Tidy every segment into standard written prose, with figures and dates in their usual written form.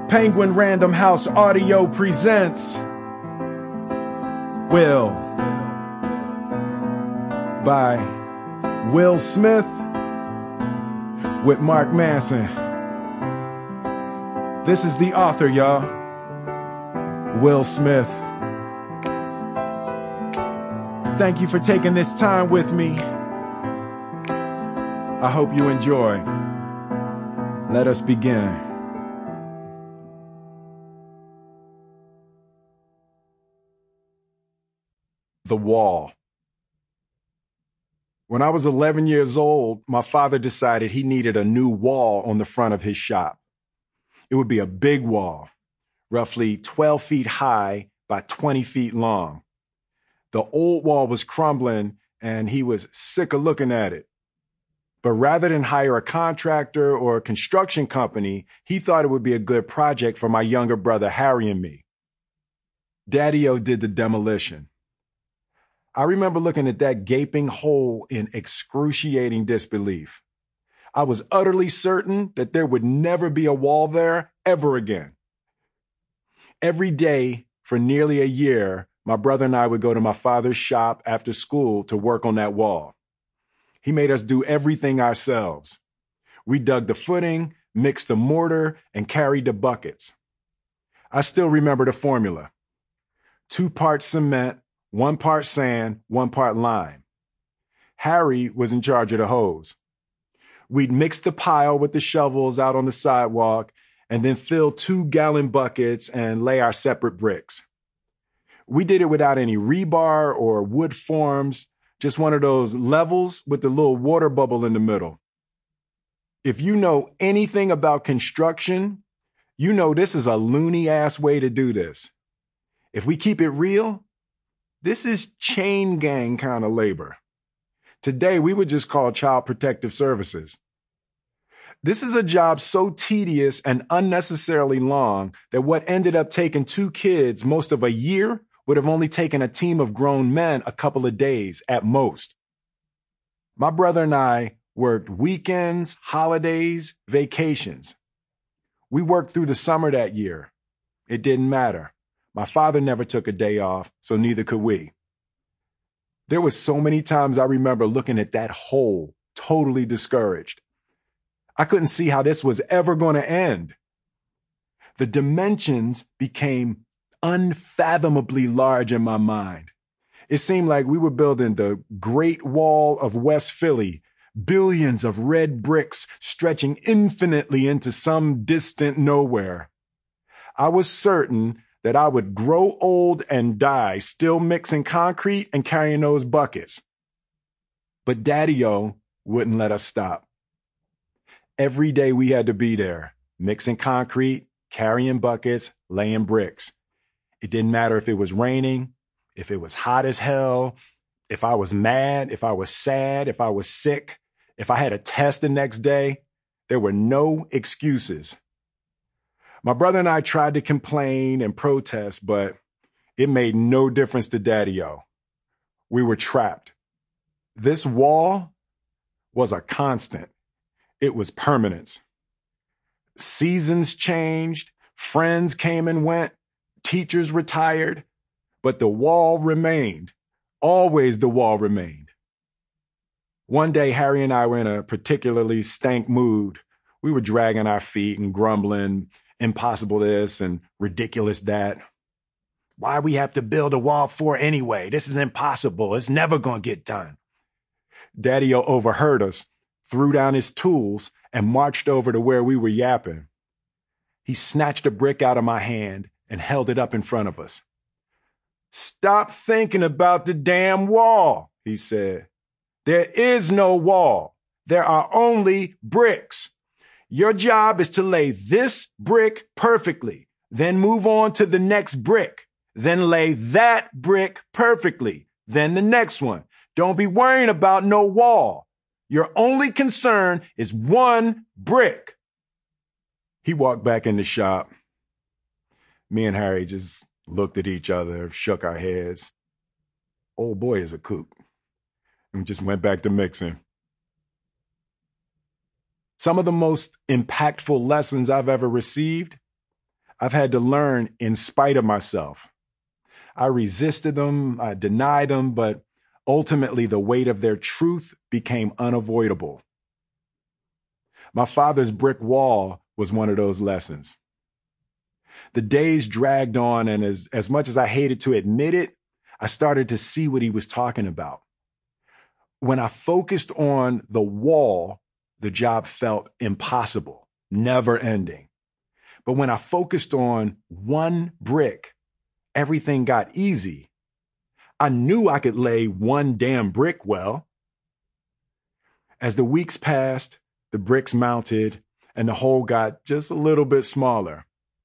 Penguin Random House Audio presents Will by Will Smith with Mark Manson. This is the author, y'all. Will Smith. Thank you for taking this time with me. I hope you enjoy. Let us begin. The Wall. When I was 11 years old, my father decided he needed a new wall on the front of his shop. It would be a big wall, roughly 12 feet high by 20 feet long. The old wall was crumbling and he was sick of looking at it. But rather than hire a contractor or a construction company, he thought it would be a good project for my younger brother Harry and me. Daddy-O did the demolition. I remember looking at that gaping hole in excruciating disbelief. I was utterly certain that there would never be a wall there ever again. Every day for nearly a year, my brother and I would go to my father's shop after school to work on that wall. He made us do everything ourselves. We dug the footing, mixed the mortar, and carried the buckets. I still remember the formula. 2 parts cement, 1 part sand, 1 part lime. Harry was in charge of the hose. We'd mix the pile with the shovels out on the sidewalk and then fill 2-gallon buckets and lay our separate bricks. We did it without any rebar or wood forms, just one of those levels with the little water bubble in the middle. If you know anything about construction, you know this is a loony-ass way to do this. If we keep it real, this is chain gang kind of labor. Today, we would just call Child Protective Services. This is a job so tedious and unnecessarily long that what ended up taking 2 kids most of a year would have only taken a team of grown men a couple of days at most. My brother and I worked weekends, holidays, vacations. We worked through the summer that year. It didn't matter. My father never took a day off, so neither could we. There were so many times I remember looking at that hole, totally discouraged. I couldn't see how this was ever going to end. The dimensions became unfathomably large in my mind. It seemed like we were building the Great Wall of West Philly, billions of red bricks stretching infinitely into some distant nowhere. I was certain that I would grow old and die still mixing concrete and carrying those buckets. But Daddy-O wouldn't let us stop. Every day we had to be there, mixing concrete, carrying buckets, laying bricks. It didn't matter if it was raining, if it was hot as hell, if I was mad, if I was sad, if I was sick, if I had a test the next day. There were no excuses. My brother and I tried to complain and protest, but it made no difference to Daddy-O. We were trapped. This wall was a constant. It was permanence. Seasons changed, friends came and went, teachers retired, but the wall remained. Always the wall remained. One day, Harry and I were in a particularly stank mood. We were dragging our feet and grumbling, impossible this and ridiculous that. Why we have to build a wall for anyway? This is impossible. It's never going to get done. Daddy-O overheard us, threw down his tools, and marched over to where we were yapping. He snatched a brick out of my hand and held it up in front of us. "Stop thinking about the damn wall," he said. "There is no wall. There are only bricks. Your job is to lay this brick perfectly, then move on to the next brick, then lay that brick perfectly, then the next one. Don't be worrying about no wall. Your only concern is 1 brick." He walked back in the shop. Me and Harry just looked at each other, shook our heads. Old boy is a kook. And we just went back to mixing. Some of the most impactful lessons I've ever received I've had to learn in spite of myself. I resisted them, I denied them, but ultimately the weight of their truth became unavoidable. My father's brick wall was one of those lessons. The days dragged on, and as much as I hated to admit it, I started to see what he was talking about. When I focused on the wall, the job felt impossible, never ending. But when I focused on one brick, everything got easy. I knew I could lay one damn brick well. As the weeks passed, the bricks mounted, and the hole got just a little bit smaller.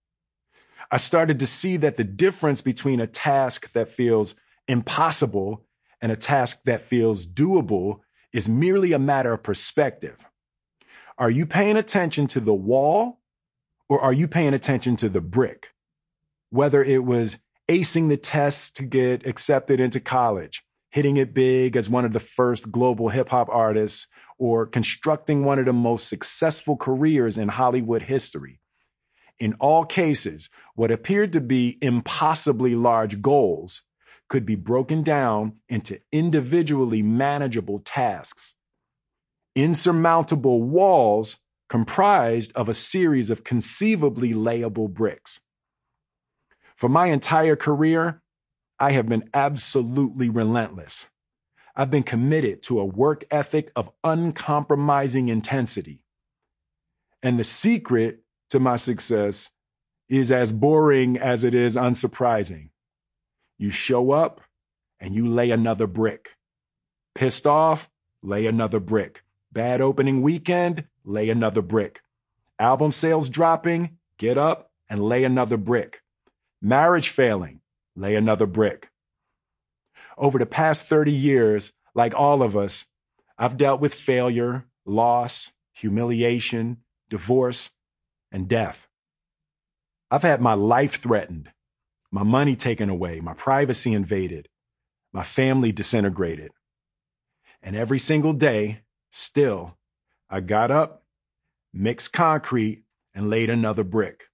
I started to see that the difference between a task that feels impossible and a task that feels doable is merely a matter of perspective. Are you paying attention to the wall, or are you paying attention to the brick? Whether it was acing the tests to get accepted into college, hitting it big as one of the first global hip hop artists, or constructing one of the most successful careers in Hollywood history. In all cases, what appeared to be impossibly large goals could be broken down into individually manageable tasks. Insurmountable walls comprised of a series of conceivably layable bricks. For my entire career, I have been absolutely relentless. I've been committed to a work ethic of uncompromising intensity. And the secret to my success is as boring as it is unsurprising. You show up and you lay another brick. Pissed off, lay another brick. Bad opening weekend, lay another brick. Album sales dropping, get up and lay another brick. Marriage failing, lay another brick. Over the past 30 years, like all of us, I've dealt with failure, loss, humiliation, divorce, and death. I've had my life threatened, my money taken away, my privacy invaded, my family disintegrated. And every single day, still, I got up, mixed concrete, and laid another brick.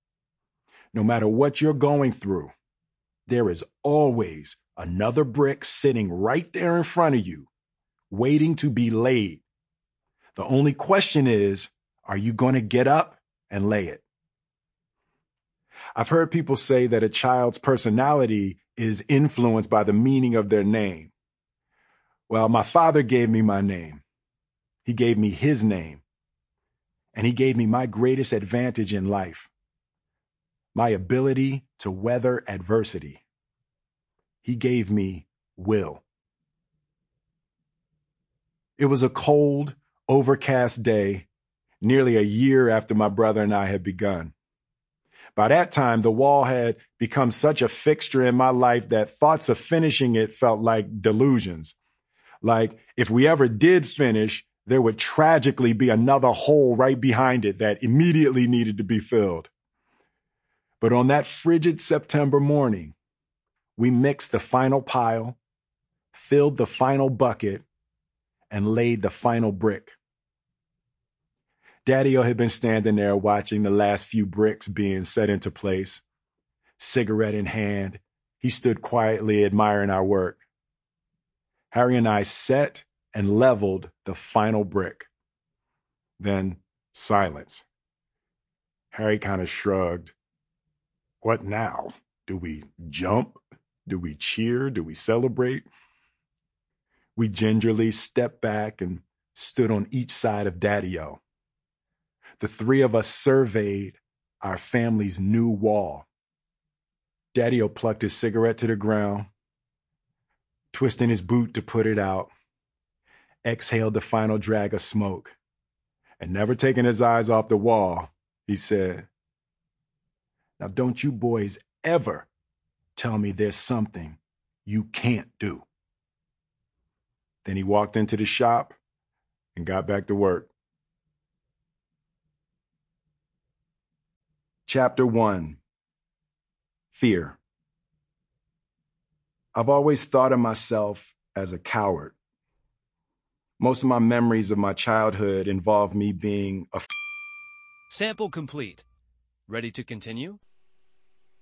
No matter what you're going through, there is always another brick sitting right there in front of you, waiting to be laid. The only question is, are you going to get up and lay it? I've heard people say that a child's personality is influenced by the meaning of their name. Well, my father gave me my name. He gave me his name. And he gave me my greatest advantage in life, my ability to weather adversity. He gave me will. It was a cold, overcast day, nearly a year after my brother and I had begun. By that time, the wall had become such a fixture in my life that thoughts of finishing it felt like delusions. Like if we ever did finish, there would tragically be another hole right behind it that immediately needed to be filled. But on that frigid September morning, we mixed the final pile, filled the final bucket, and laid the final brick. Daddy-O had been standing there watching the last few bricks being set into place. Cigarette in hand, he stood quietly admiring our work. Harry and I set and leveled the final brick. Then silence. Harry kind of shrugged. What now? Do we jump? Do we cheer? Do we celebrate? We gingerly stepped back and stood on each side of Daddy-O. The three of us surveyed our family's new wall. Daddy-O plucked his cigarette to the ground, twisting his boot to put it out, exhaled the final drag of smoke, and never taking his eyes off the wall, he said, "Now don't you boys ever tell me there's something you can't do." Then he walked into the shop and got back to work. Chapter 1. Fear. I've always thought of myself as a coward. Most of my memories of my childhood involve me being a Sample complete. Ready to continue?